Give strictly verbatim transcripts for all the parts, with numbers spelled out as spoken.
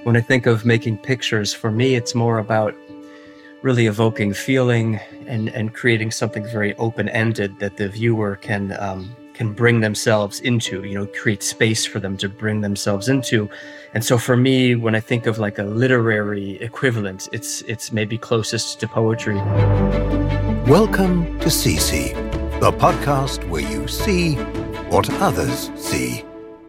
When I think of making pictures, for me, it's more about really evoking feeling and, and creating something very open-ended that the viewer can um, can bring themselves into, you know, create space for them to bring themselves into. And so for me, when I think of like a literary equivalent, it's it's maybe closest to poetry. Welcome to C C, the podcast where you see what others see.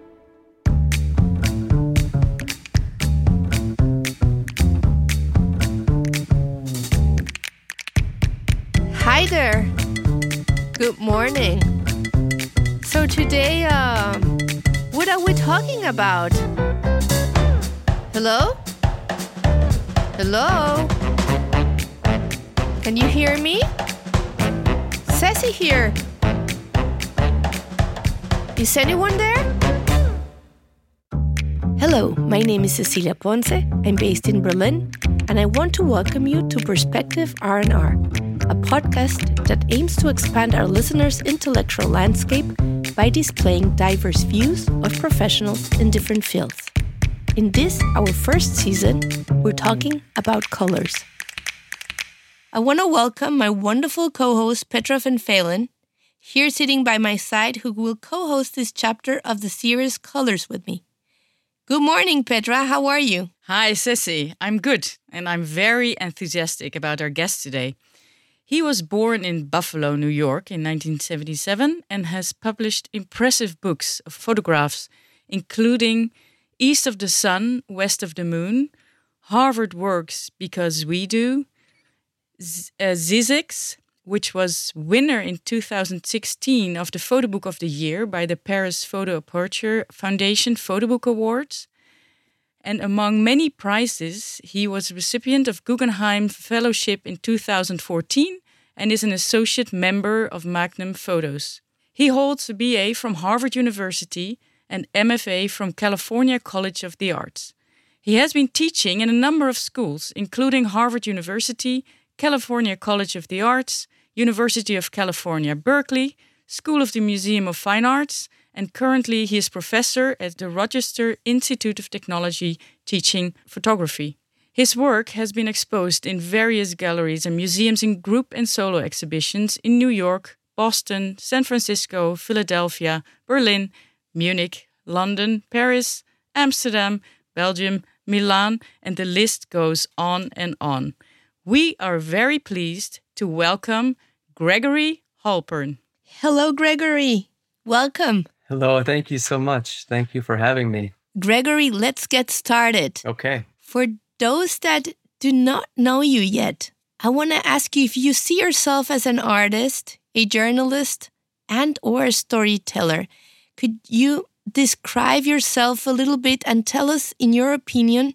Hi there. Good morning. So today, um, what are we talking about? Hello? Hello? Can you hear me? Ceci here. Is anyone there? Hello, my name is Cecilia Ponce. I'm based in Berlin, and I want to welcome you to Perspective R and R, a podcast that aims to expand our listeners' intellectual landscape by displaying diverse views of professionals in different fields. In this, our first season, we're talking about colors. I want to welcome my wonderful co-host Petra van Velen, here sitting by my side, who will co-host this chapter of the series Colors with me. Good morning, Petra. How are you? Hi, Ceci. I'm good, and I'm very enthusiastic about our guest today. He was born in Buffalo, New York in nineteen seventy-seven and has published impressive books of photographs, including East of the Sun, West of the Moon, Harvard Works Because We Do, Z- uh, Zizix, which was winner in two thousand sixteen of the Photo Book of the Year by the Paris Photo Aperture Foundation Photo Book Awards. And among many prizes, he was a recipient of Guggenheim Fellowship in two thousand fourteen and is an associate member of Magnum Photos. He holds a B A from Harvard University and M F A from California College of the Arts. He has been teaching in a number of schools, including Harvard University, California College of the Arts, University of California, Berkeley, School of the Museum of Fine Arts, and currently he is professor at the Rochester Institute of Technology teaching photography. His work has been exposed in various galleries and museums in group and solo exhibitions in New York, Boston, San Francisco, Philadelphia, Berlin, Munich, London, Paris, Amsterdam, Belgium, Milan, and the list goes on and on. We are very pleased to welcome Gregory Halpern. Hello, Gregory. Welcome. Hello, thank you so much. Thank you for having me. Gregory, let's get started. Okay. For those that do not know you yet, I want to ask you if you see yourself as an artist, a journalist, and or a storyteller. Could you describe yourself a little bit and tell us, in your opinion,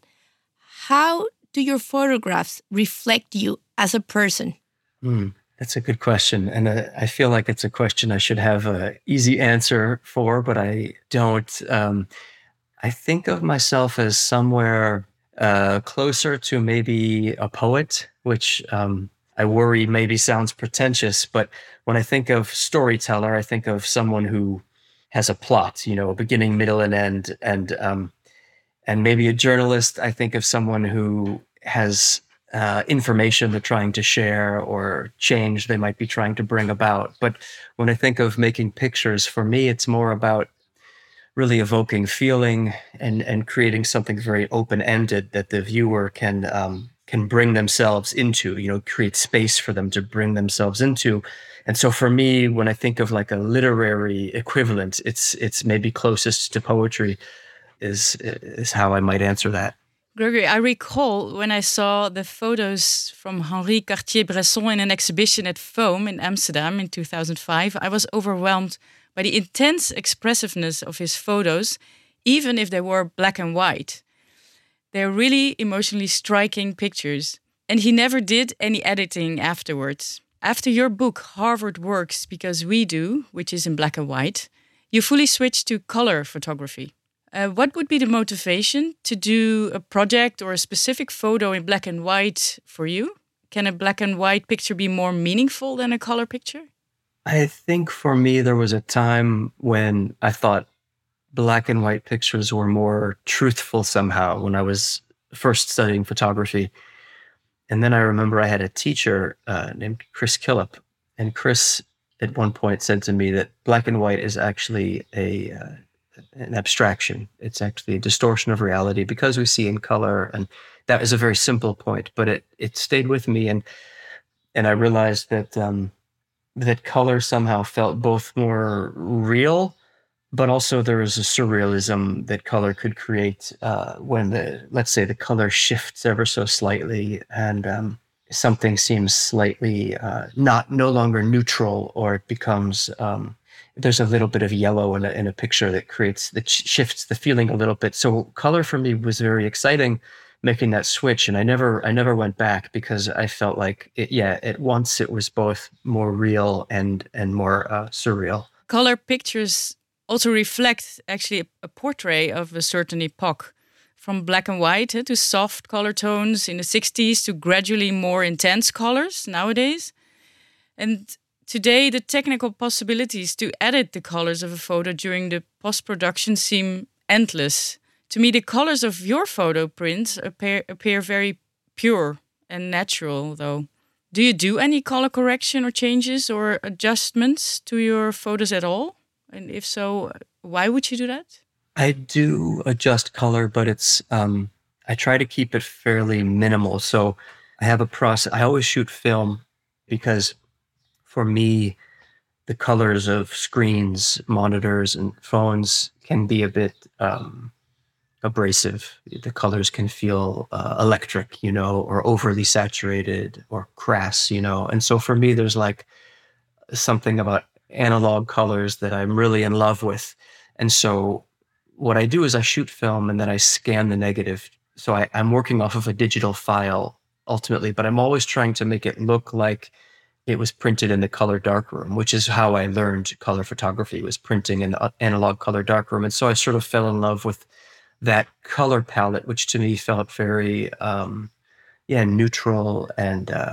how do your photographs reflect you as a person? Hmm. That's a good question. And uh, I feel like it's a question I should have an easy answer for, but I don't. Um, I think of myself as somewhere uh, closer to maybe a poet, which um, I worry maybe sounds pretentious. But when I think of storyteller, I think of someone who has a plot, you know, a beginning, middle, and end. And, um, and maybe a journalist, I think of someone who has Uh, information they're trying to share or change they might be trying to bring about. But when I think of making pictures, for me, it's more about really evoking feeling and, and creating something very open-ended that the viewer can um, can bring themselves into, you know, create space for them to bring themselves into. And so for me, when I think of like a literary equivalent, it's it's maybe closest to poetry is is how I might answer that. Gregory, I recall when I saw the photos from Henri Cartier-Bresson in an exhibition at Foam in Amsterdam in two thousand five, I was overwhelmed by the intense expressiveness of his photos, even if they were black and white. They're really emotionally striking pictures. And he never did any editing afterwards. After your book, Harvard Works Because We Do, which is in black and white, you fully switched to color photography. Uh, what would be the motivation to do a project or a specific photo in black and white for you? Can a black and white picture be more meaningful than a color picture? I think for me, there was a time when I thought black and white pictures were more truthful somehow, when I was first studying photography. And then I remember I had a teacher uh, named Chris Killip, and Chris at one point said to me that black and white is actually a uh, an abstraction. It's actually a distortion of reality because we see in color. And that was a very simple point, but it it stayed with me, and and I realized that um, that color somehow felt both more real, but also there is a surrealism that color could create uh, when the, let's say, the color shifts ever so slightly, and um, something seems slightly uh, not no longer neutral, or it becomes um, there's a little bit of yellow in a, in a picture that creates that shifts the feeling a little bit. So color for me was very exciting, making that switch, and I never I never went back because I felt like it, yeah, at once it was both more real and and more uh, surreal. Color pictures also reflect actually a, a portrait of a certain epoch, from black and white eh, to soft color tones in the sixties to gradually more intense colors nowadays. And today, the technical possibilities to edit the colors of a photo during the post-production seem endless. To me, the colors of your photo prints appear, appear very pure and natural, though. Do you do any color correction or changes or adjustments to your photos at all? And if so, why would you do that? I do adjust color, but it's um, I try to keep it fairly minimal. So I have a process. I always shoot film because for me, the colors of screens, monitors, and phones can be a bit um, abrasive. The colors can feel uh, electric, you know, or overly saturated or crass, you know. And so for me, there's like something about analog colors that I'm really in love with. And so what I do is I shoot film and then I scan the negative. So I, I'm working off of a digital file ultimately, but I'm always trying to make it look like it was printed in the color darkroom, which is how I learned color photography, was printing in the analog color darkroom. And so I sort of fell in love with that color palette, which to me felt very, um, yeah, neutral and uh,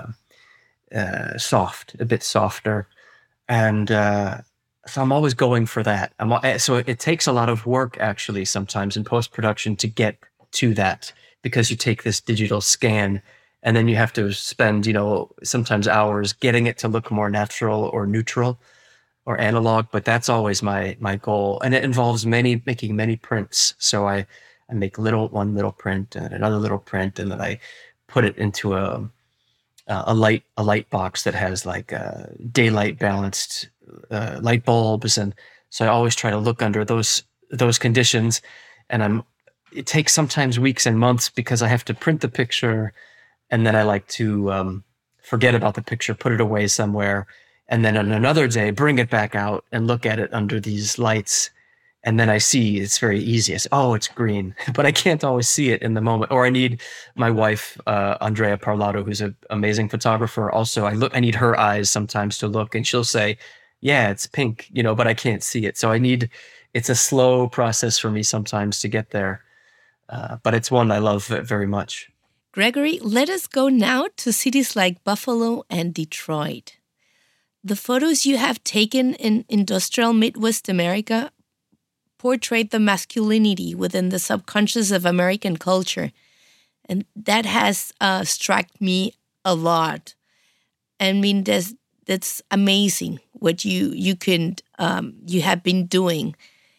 uh, soft, a bit softer. And uh, so I'm always going for that. I'm, so it takes a lot of work actually sometimes in post-production to get to that, because you take this digital scan and then you have to spend, you know, sometimes hours getting it to look more natural or neutral or analog. But that's always my my goal, and it involves many making many prints. So I I make little one little print and another little print, and then I put it into a a light a light box that has like uh, daylight balanced uh, light bulbs, and so I always try to look under those those conditions. And I'm it takes sometimes weeks and months because I have to print the picture. And then I like to um, forget about the picture, put it away somewhere, and then on another day, bring it back out and look at it under these lights. And then I see it's very easy. It's, oh, it's green, but I can't always see it in the moment. Or I need my wife, uh, Andrea Parlato, who's an amazing photographer. Also, I look, I need her eyes sometimes to look, and she'll say, yeah, it's pink, you know, but I can't see it. So I need, it's a slow process for me sometimes to get there. Uh, but it's one I love very much. Gregory, let us go now to cities like Buffalo and Detroit. The photos you have taken in industrial Midwest America portray the masculinity within the subconscious of American culture. And that has uh, struck me a lot. I mean, that's, that's amazing what you you can um, you have been doing.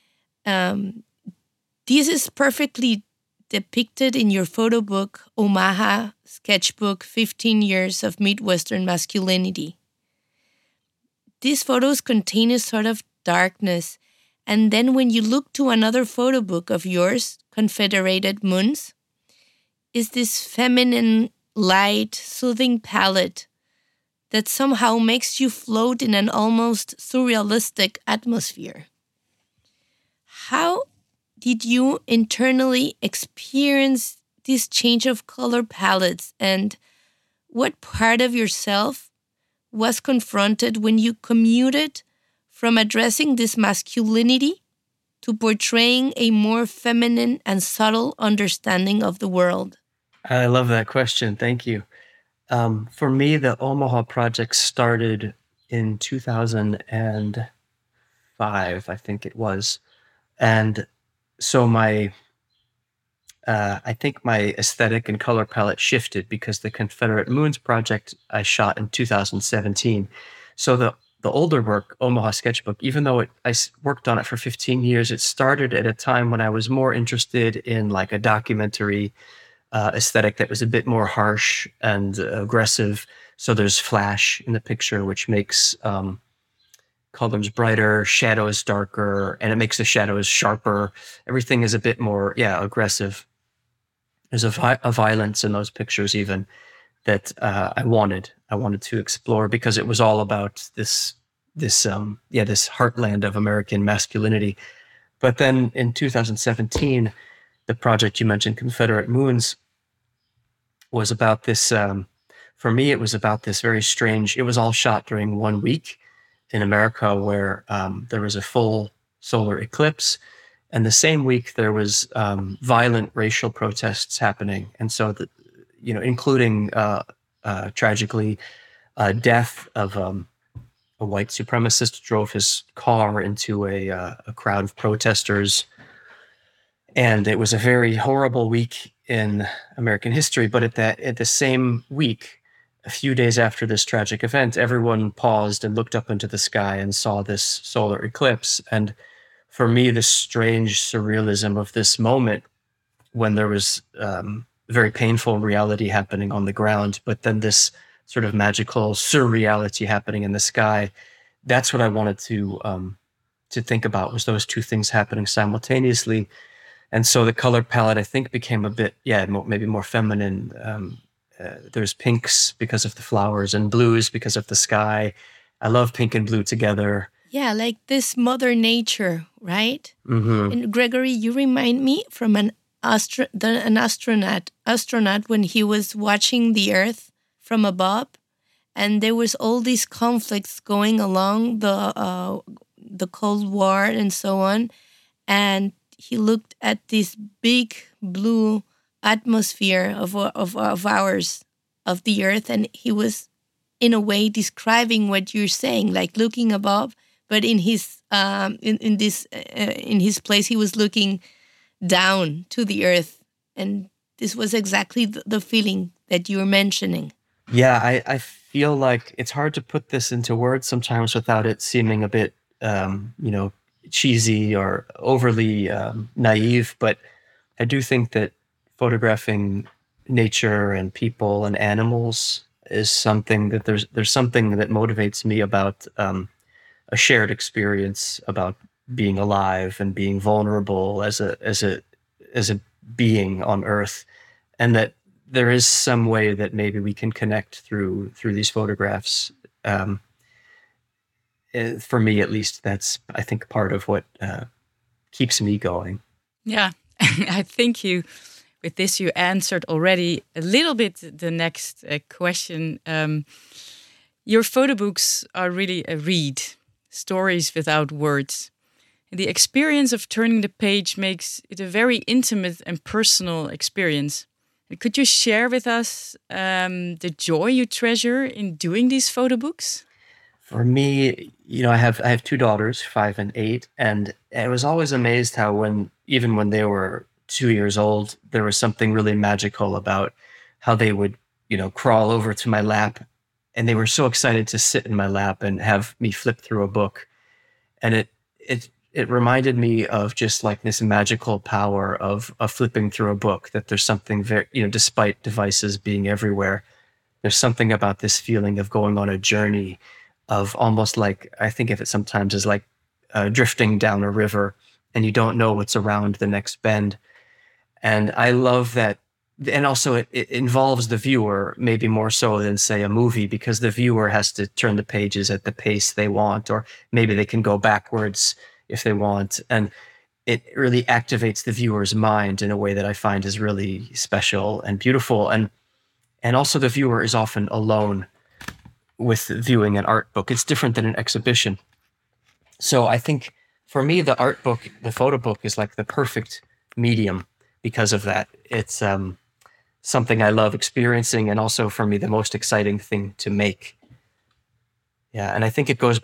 Um, this is perfectly depicted in your photo book, Omaha Sketchbook, fifteen years of Midwestern Masculinity. These photos contain a sort of darkness, and then when you look to another photo book of yours, Confederated Moons, is this feminine, light, soothing palette that somehow makes you float in an almost surrealistic atmosphere. How did you internally experience this change of color palettes, and what part of yourself was confronted when you commuted from addressing this masculinity to portraying a more feminine and subtle understanding of the world? I love that question. Thank you. Um, for me, the Omaha project started in two thousand five, I think it was. And so my uh, I think my aesthetic and color palette shifted because the Confederate Moons project I shot in two thousand seventeen. So the the older work, Omaha Sketchbook, even though it, I worked on it for fifteen years, it started at a time when I was more interested in like a documentary uh, aesthetic that was a bit more harsh and uh, aggressive. So there's flash in the picture, which makes um, colors brighter, shadows darker, and it makes the shadows sharper. Everything is a bit more, yeah, aggressive. There's a, vi- a violence in those pictures even that uh, I wanted. I wanted to explore because it was all about this, this, um, yeah, this heartland of American masculinity. But then in two thousand seventeen, the project you mentioned, Confederate Moons, was about this. Um, for me, it was about this very strange. It was all shot during one week in America, where um, there was a full solar eclipse. And the same week, there was um, violent racial protests happening. And so, the, you know, including uh, uh, tragically, uh, death of um, a white supremacist drove his car into a, uh, a crowd of protesters. And it was a very horrible week in American history. But at that, at the same week, a few days after this tragic event, everyone paused and looked up into the sky and saw this solar eclipse. And for me, the strange surrealism of this moment when there was um, very painful reality happening on the ground, but then this sort of magical surreality happening in the sky, that's what I wanted to um, to think about, was those two things happening simultaneously. And so the color palette, I think, became a bit, yeah, more, maybe more feminine. Um, uh, there's pinks because of the flowers and blues because of the sky. I love pink and blue together. Yeah, like this Mother Nature, right? Mm-hmm. And Gregory, you remind me from an astro- the, an astronaut, astronaut when he was watching the Earth from above, and there was all these conflicts going along the uh, the Cold War and so on, and he looked at this big blue atmosphere of of of ours of the Earth, and he was in a way describing what you're saying, like looking above. But in his um, in in this uh, in his place, he was looking down to the earth, and this was exactly the, the feeling that you were mentioning. Yeah, I, I feel like it's hard to put this into words sometimes without it seeming a bit, um, you know, cheesy or overly um, naive. But I do think that photographing nature and people and animals is something that there's there's something that motivates me about. Um, a shared experience about being alive and being vulnerable as a as a as a being on Earth, and that there is some way that maybe we can connect through through these photographs. Um, for me, at least, that's I think part of what uh, keeps me going. Yeah, I think you with this you answered already a little bit the next uh, question. Um, your photo books are really a read. Stories without words. And the experience of turning the page makes it a very intimate and personal experience. And could you share with us um, the joy you treasure in doing these photo books? For me, you know, I have I have two daughters, five and eight, and I was always amazed how when even when they were two years old, there was something really magical about how they would, you know, crawl over to my lap. And they were so excited to sit in my lap and have me flip through a book. And it it it reminded me of just like this magical power of, of flipping through a book, that there's something very, you know, despite devices being everywhere, there's something about this feeling of going on a journey of almost like, I think of it sometimes as like uh, drifting down a river and you don't know what's around the next bend. And I love that. And also it, it involves the viewer maybe more so than, say, a movie, because the viewer has to turn the pages at the pace they want, or maybe they can go backwards if they want. And it really activates the viewer's mind in a way that I find is really special and beautiful. And and also the viewer is often alone with viewing an art book. It's different than an exhibition. So I think for me, the art book, the photo book is like the perfect medium because of that. It's um, something I love experiencing, and also for me, the most exciting thing to make. Yeah, and I think it goes back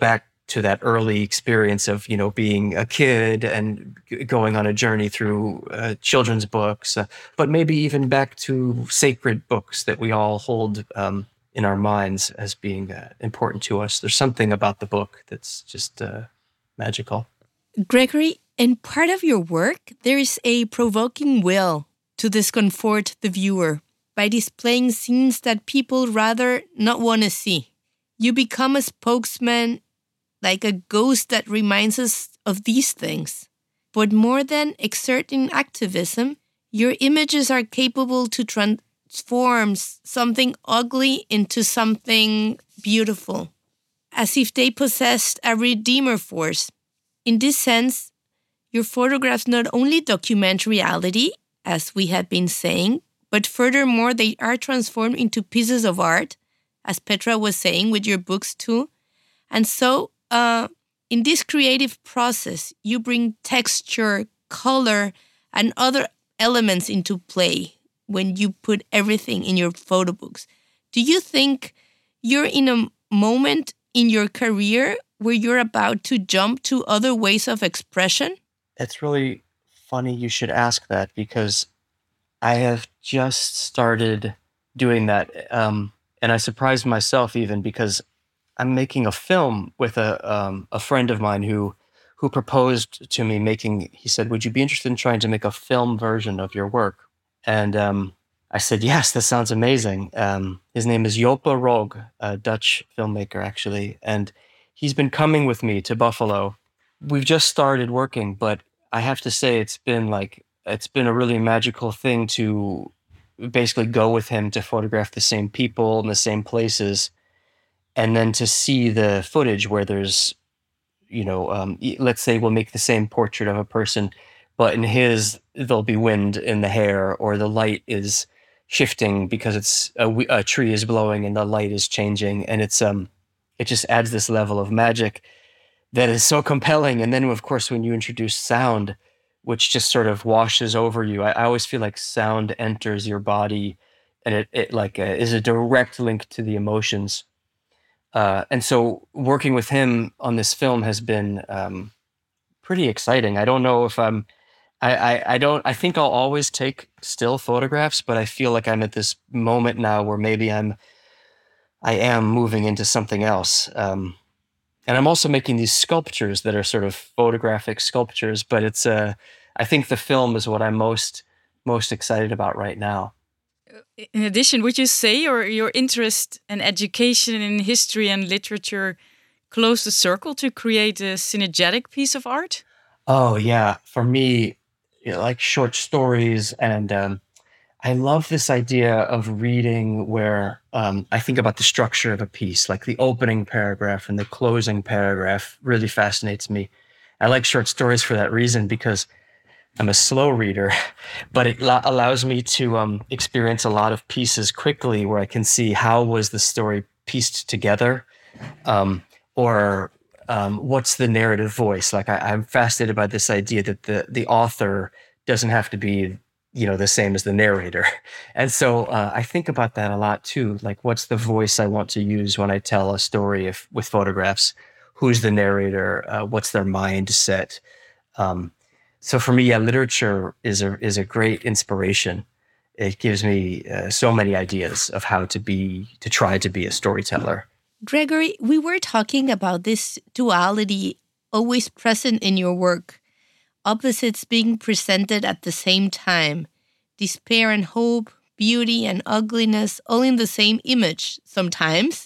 to that early experience of, you know, being a kid and g- going on a journey through uh, children's books, uh, but maybe even back to sacred books that we all hold um, in our minds as being uh, important to us. There's something about the book that's just uh, magical. Gregory, in part of your work, there is a provoking will to discomfort the viewer by displaying scenes that people rather not want to see. You become a spokesman, like a ghost that reminds us of these things. But more than exerting activism, your images are capable to transform something ugly into something beautiful, as if they possessed a redeemer force. In this sense, your photographs not only document reality, as we have been saying, but furthermore, they are transformed into pieces of art, as Petra was saying with your books too. And so, uh, in this creative process, you bring texture, color, and other elements into play when you put everything in your photo books. Do you think you're in a moment in your career where you're about to jump to other ways of expression? It's really funny you should ask that, because I have just started doing that. Um, and I surprised myself even, because I'm making a film with a um, a friend of mine who who proposed to me making, he said, would you be interested in trying to make a film version of your work? And um, I said, yes, that sounds amazing. Um, his name is Joppe Roog, a Dutch filmmaker, actually. And he's been coming with me to Buffalo. We've just started working, but I have to say it's been like, it's been a really magical thing to basically go with him to photograph the same people in the same places, and then to see the footage where there's, you know, um, let's say we'll make the same portrait of a person, but in his, there'll be wind in the hair, or the light is shifting because it's a, a tree is blowing and the light is changing, and it's um, it just adds this level of magic that is so compelling. And then, of course, when you introduce sound, which just sort of washes over you, I, I always feel like sound enters your body, and it it like a, is a direct link to the emotions. Uh, and so working with him on this film has been um, pretty exciting. I don't know if I'm, I, I, I don't, I think I'll always take still photographs, but I feel like I'm at this moment now where maybe I'm, I am moving into something else. Um, and I'm also making these sculptures that are sort of photographic sculptures, but it's, uh, I think the film is what I'm most, most excited about right now. In addition, would you say your your interest and education in history and literature closed the circle to create a synergetic piece of art? Oh yeah, for me, you know, like short stories, and um, I love this idea of reading where um, I think about the structure of a piece, like the opening paragraph and the closing paragraph really fascinates me. I like short stories for that reason, because I'm a slow reader, but it lo- allows me to um, experience a lot of pieces quickly, where I can see how was the story pieced together, um, or um, what's the narrative voice. Like I, I'm fascinated by this idea that the the author doesn't have to be, you know, the same as the narrator, and so uh, I think about that a lot too. Like, what's the voice I want to use when I tell a story if, with photographs? Who's the narrator? Uh, what's their mindset? Um, So for me, yeah, literature is a is a great inspiration. It gives me uh, so many ideas of how to be, to try to be a storyteller. Gregory, we were talking about this duality always present in your work, opposites being presented at the same time, despair and hope, beauty and ugliness, all in the same image sometimes.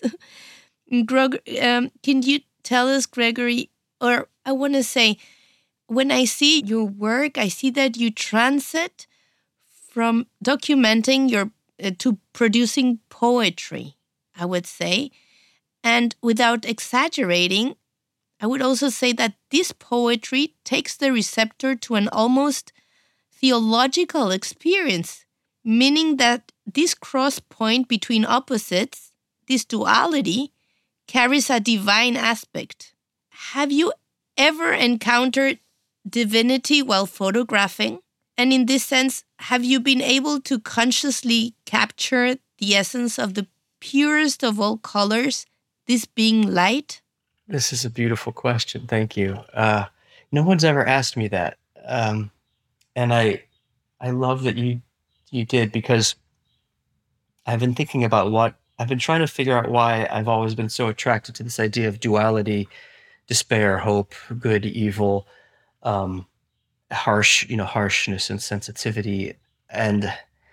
Greg, um, can you tell us, Gregory, or I want to say, when I see your work, I see that you transit from documenting your uh, to producing poetry, I would say. And without exaggerating, I would also say that this poetry takes the receptor to an almost theological experience, meaning that this cross point between opposites, this duality, carries a divine aspect. Have you ever encountered divinity while photographing? And in this sense, have you been able to consciously capture the essence of the purest of all colors, this being light? This is a beautiful question. Thank you. Uh, no one's ever asked me that, um, and I I love that you you did, because I've been thinking about what I've been trying to figure out why I've always been so attracted to this idea of duality, despair, hope, good, evil, um, harsh, you know, harshness and sensitivity, and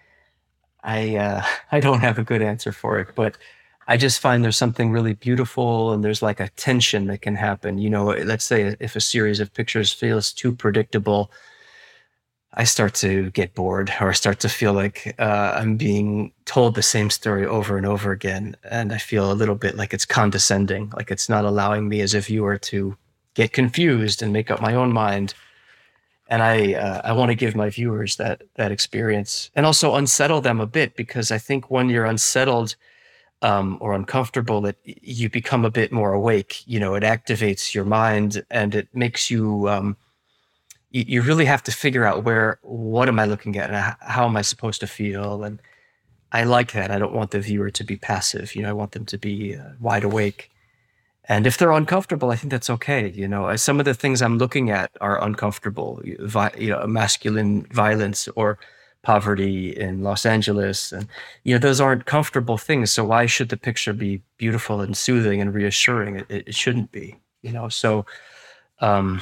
I uh, I don't have a good answer for it, but I just find there's something really beautiful, and there's like a tension that can happen. You know, let's say if a series of pictures feels too predictable, I start to get bored, or I start to feel like uh, I'm being told the same story over and over again, and I feel a little bit like it's condescending, like it's not allowing me as a viewer to get confused and make up my own mind. And I uh, I want to give my viewers that that experience, and also unsettle them a bit, because I think when you're unsettled um, or uncomfortable, it you become a bit more awake. You know, it activates your mind, and it makes you um, you, you really have to figure out where what am I looking at, and how, how am I supposed to feel. And I like that. I don't want the viewer to be passive. You know, I want them to be uh, wide awake. And if they're uncomfortable, I think that's okay. You know, Uh, some of the things I'm looking at are uncomfortable. You vi- you know, masculine violence or poverty in Los Angeles, and you know, those aren't comfortable things. So why should the picture be beautiful and soothing and reassuring? It, it, it shouldn't be. You know, so um,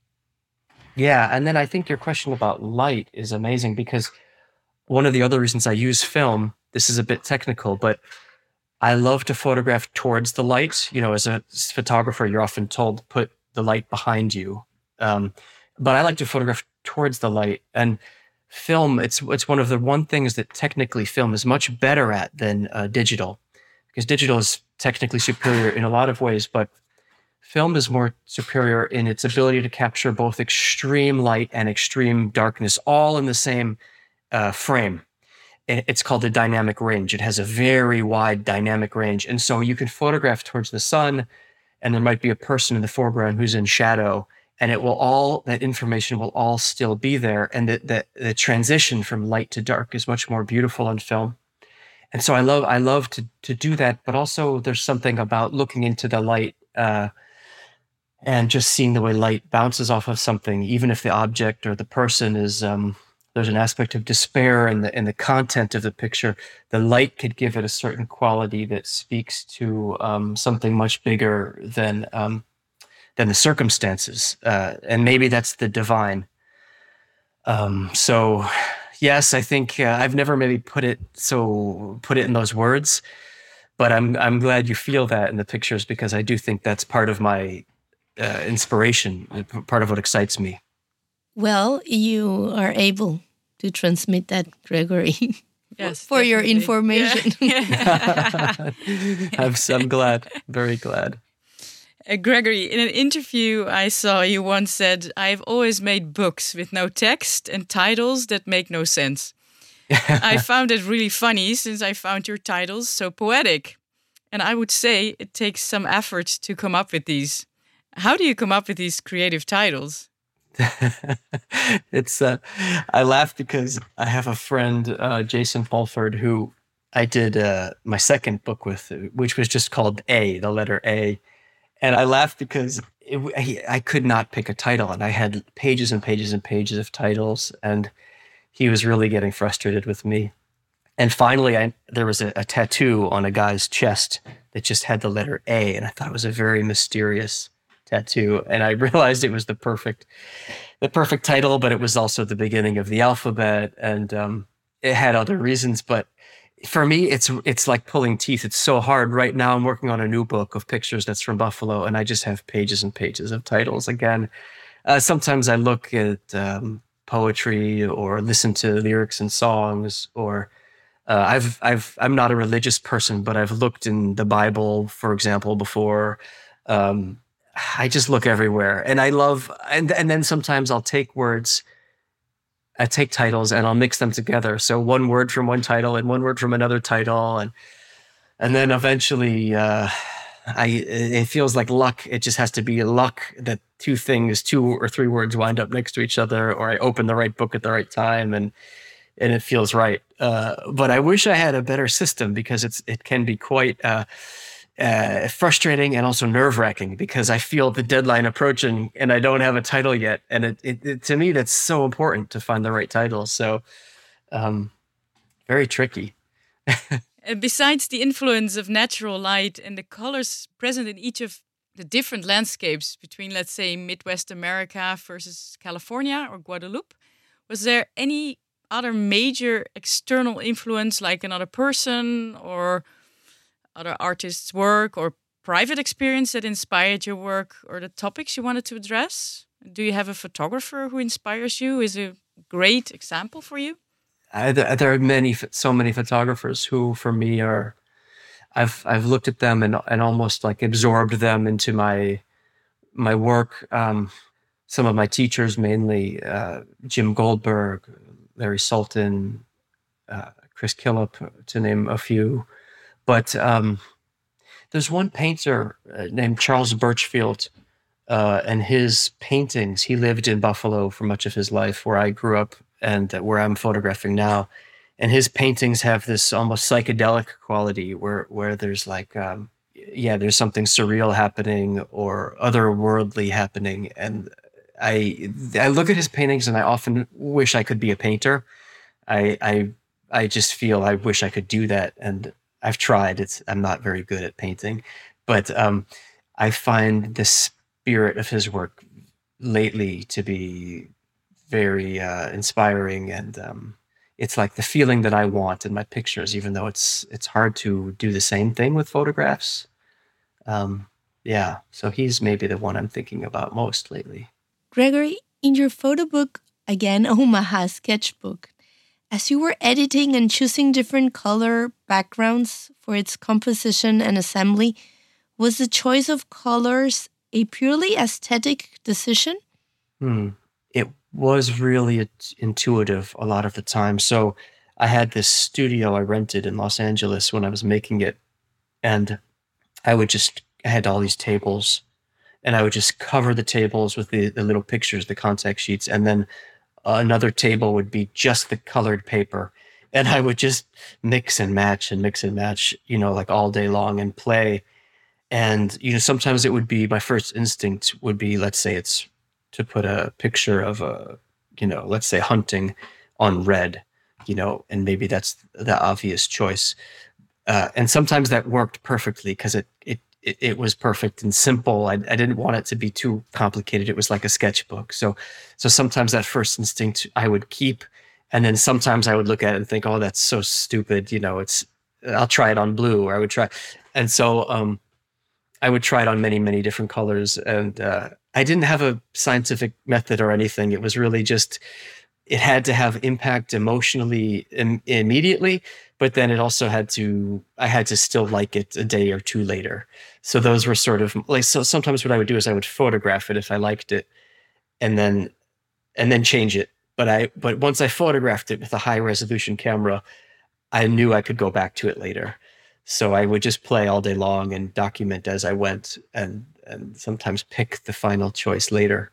yeah. And then I think your question about light is amazing, because one of the other reasons I use film, this is a bit technical, but I love to photograph towards the light. You know, as a s- photographer, you're often told to put the light behind you. Um, but I like to photograph towards the light. And film, it's it's one of the one things that technically film is much better at than uh, digital, because digital is technically superior in a lot of ways, but film is more superior in its ability to capture both extreme light and extreme darkness all in the same uh, frame. I- It's called the dynamic range. It has a very wide dynamic range. And so you can photograph towards the sun, and there might be a person in the foreground who's in shadow, and it will all, that information will all still be there. And the, the, the transition from light to dark is much more beautiful on film. And so I love, I love to, to do that. But also there's something about looking into the light uh, and just seeing the way light bounces off of something, even if the object or the person is, um, there's an aspect of despair in the in the content of the picture. The light could give it a certain quality that speaks to um, something much bigger than um, than the circumstances, uh, and maybe that's the divine. Um, so, yes, I think uh, I've never maybe put it so put it in those words, but I'm I'm glad you feel that in the pictures, because I do think that's part of my uh, inspiration, uh, p- part of what excites me. Well, you are able to transmit that, Gregory, Yes, for your definitely. information. Yeah. I'm, s- I'm glad, very glad. Uh, Gregory, in an interview I saw, you once said, "I've always made books with no text and titles that make no sense." I found it really funny, since I found your titles so poetic. And I would say it takes some effort to come up with these. How do you come up with these creative titles? It's uh, I laugh because I have a friend, uh, Jason Fulford, who I did uh, my second book with, which was just called A, the letter A, and I laugh because it, he, I could not pick a title, and I had pages and pages and pages of titles, and he was really getting frustrated with me. And finally, I, there was a, a tattoo on a guy's chest that just had the letter A, and I thought it was a very mysterious tattoo. And I realized it was the perfect, the perfect title, but it was also the beginning of the alphabet, and um, it had other reasons. But for me, it's it's like pulling teeth. It's so hard. Right now, I'm working on a new book of pictures that's from Buffalo, and I just have pages and pages of titles again. Uh, sometimes I look at um, poetry or listen to lyrics and songs, or uh, I've I've I'm not a religious person, but I've looked in the Bible, for example, before. Um, I just look everywhere, and I love, and and then sometimes I'll take words, I take titles, and I'll mix them together. So one word from one title and one word from another title, and and then eventually, uh, I it feels like luck. It just has to be luck that two things, two or three words, wind up next to each other, or I open the right book at the right time, and and it feels right. Uh, but I wish I had a better system, because it's it can be quite uh, uh, frustrating and also nerve-wracking because I feel the deadline approaching and I don't have a title yet. And it, it, it to me, that's so important to find the right title. So um, very tricky. Besides the influence of natural light and the colors present in each of the different landscapes between, let's say, Midwest America versus California or Guadeloupe, was there any other major external influence, like another person or other artists' work or private experience that inspired your work or the topics you wanted to address? Do you have a photographer who inspires you, is a great example for you? I, there are many, so many photographers who, for me, are. I've I've looked at them and and almost like absorbed them into my my work. Um, some of my teachers, mainly uh, Jim Goldberg, Larry Sultan, uh, Chris Killip, to name a few. But um, there's one painter uh, named Charles Birchfield, uh, and his paintings. He lived in Buffalo for much of his life, where I grew up and where I'm photographing now. And his paintings have this almost psychedelic quality where, where there's like, um, yeah, there's something surreal happening or otherworldly happening. And I I look at his paintings and I often wish I could be a painter. I I I just feel I wish I could do that. And I've tried. It's I'm not very good at painting. But um, I find the spirit of his work lately to be very uh, inspiring, and um, it's like the feeling that I want in my pictures, even though it's it's hard to do the same thing with photographs. Um, yeah, so he's maybe the one I'm thinking about most lately. Gregory, in your photo book, again, Omaha Sketchbook, as you were editing and choosing different color backgrounds for its composition and assembly, was the choice of colors a purely aesthetic decision? Hmm. It was really intuitive a lot of the time. So I had this studio I rented in Los Angeles when I was making it. And I would just, I had all these tables and I would just cover the tables with the, the little pictures, the contact sheets. And then another table would be just the colored paper. And I would just mix and match and mix and match, you know, like all day long and play. And, you know, sometimes it would be, my first instinct would be, let's say it's to put a picture of a, you know, let's say hunting on red, you know, and maybe that's the obvious choice. Uh, and sometimes that worked perfectly because it, it, it, it was perfect and simple. I, I didn't want it to be too complicated. It was like a sketchbook. So, so sometimes that first instinct I would keep. And then sometimes I would look at it and think, oh, that's so stupid. You know, it's, I'll try it on blue, or I would try. And so, um, I would try it on many, many different colors. And, uh, I didn't have a scientific method or anything. It was really just, it had to have impact emotionally im- immediately, but then it also had to, I had to still like it a day or two later. So those were sort of like, so sometimes what I would do is I would photograph it if I liked it and then, and then change it. But I, but once I photographed it with a high resolution camera, I knew I could go back to it later. So I would just play all day long and document as I went, and and sometimes pick the final choice later.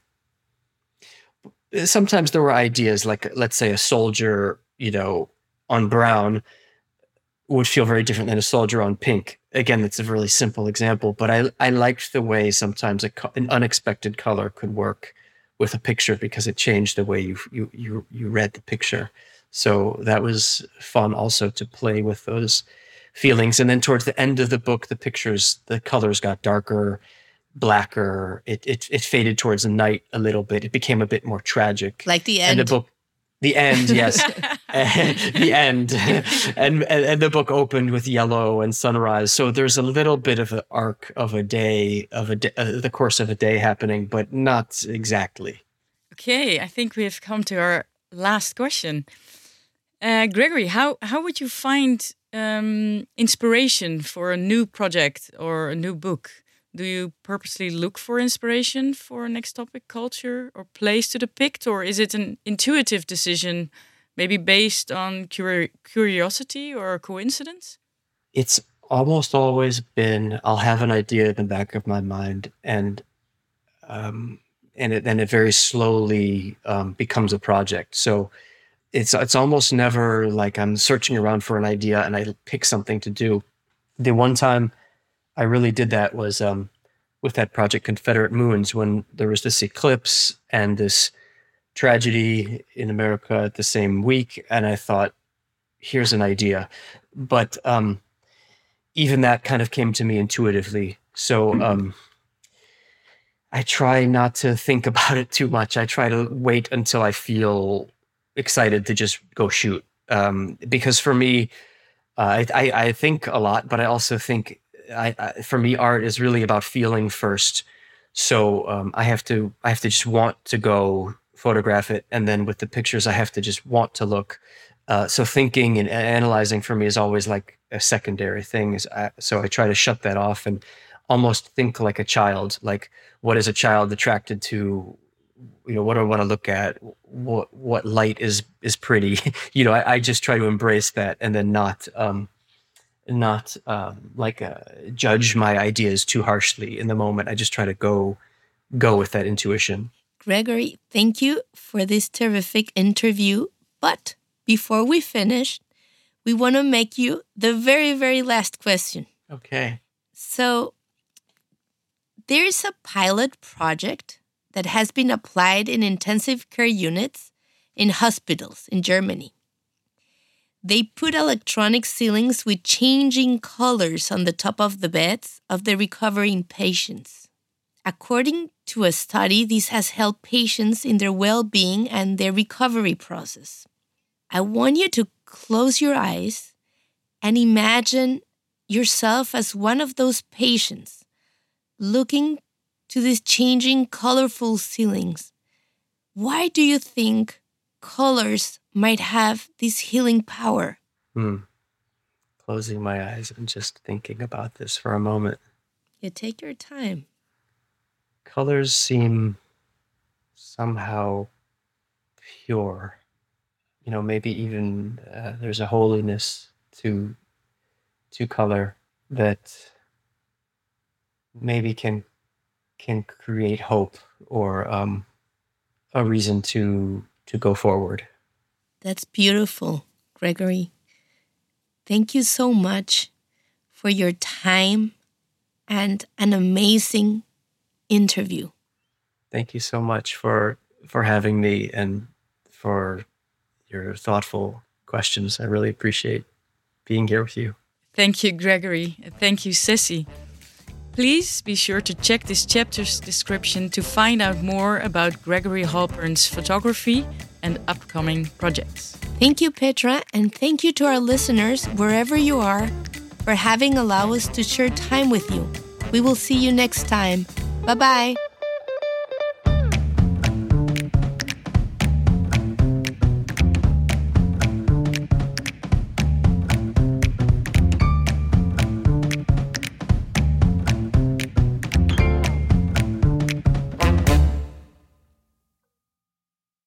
Sometimes there were ideas like, let's say a soldier, you know, on brown would feel very different than a soldier on pink. Again, that's a really simple example, but I I liked the way sometimes a, an unexpected color could work with a picture because it changed the way you you you you read the picture. So that was fun also to play with those feelings. And then towards the end of the book, the pictures, the colors got darker, blacker. It it it faded towards the night a little bit. It became a bit more tragic. Like the end. And the book, the end, yes, the end. And, and and the book opened with yellow and sunrise. So there's a little bit of an arc of a day, of a day, uh, the course of a day happening, but not exactly. Okay, I think we have come to our last question. Uh, Gregory, how how would you find um, inspiration for a new project or a new book? Do you purposely look for inspiration for a next topic, culture, or place to depict? Or is it an intuitive decision, maybe based on curi- curiosity or coincidence? It's almost always been, I'll have an idea in the back of my mind, and um, and it, then it very slowly um, becomes a project. So it's it's almost never like I'm searching around for an idea and I pick something to do. The one time I really did that was um, with that project Confederate Moons, when there was this eclipse and this tragedy in America at the same week. And I thought, here's an idea. But um, even that kind of came to me intuitively. So um, I try not to think about it too much. I try to wait until I feel excited to just go shoot. Um, because for me, uh, I, I, I think a lot, but I also think I, I, for me, art is really about feeling first. So um, I have to, I have to just want to go photograph it, and then with the pictures, I have to just want to look. Uh, so thinking and analyzing for me is always like a secondary thing. I, so I try to shut that off and almost think like a child. Like, what is a child attracted to? You know, what do I want to look at? What what light is is pretty? You know, I, I just try to embrace that, and then not. Um, not um, like uh, judge my ideas too harshly in the moment. I just try to go go with that intuition. Gregory, thank you for this terrific interview. But before we finish, we want to make you the very, very last question. Okay. So there's a pilot project that has been applied in intensive care units in hospitals in Germany. They put electronic ceilings with changing colors on the top of the beds of the recovering patients. According to a study, this has helped patients in their well-being and their recovery process. I want you to close your eyes and imagine yourself as one of those patients looking to these changing colorful ceilings. Why do you think colors might have this healing power? Hmm. Closing my eyes and just thinking about this for a moment. You take your time. Colors seem somehow pure. You know, maybe even uh, there's a holiness to to color that maybe can can create hope or um, a reason to to go forward. That's beautiful, Gregory. Thank you so much for your time and an amazing interview. Thank you so much for for having me and for your thoughtful questions. I really appreciate being here with you. Thank you, Gregory. Thank you, Ceci. Please be sure to check this chapter's description to find out more about Gregory Halpern's photography and upcoming projects. Thank you, Petra, and thank you to our listeners, wherever you are, for having allowed us to share time with you. We will see you next time. Bye-bye.